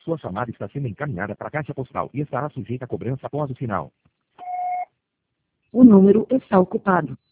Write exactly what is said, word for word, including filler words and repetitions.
Sua chamada está sendo encaminhada para a caixa postal e estará sujeita a cobrança após o sinal. O número está ocupado.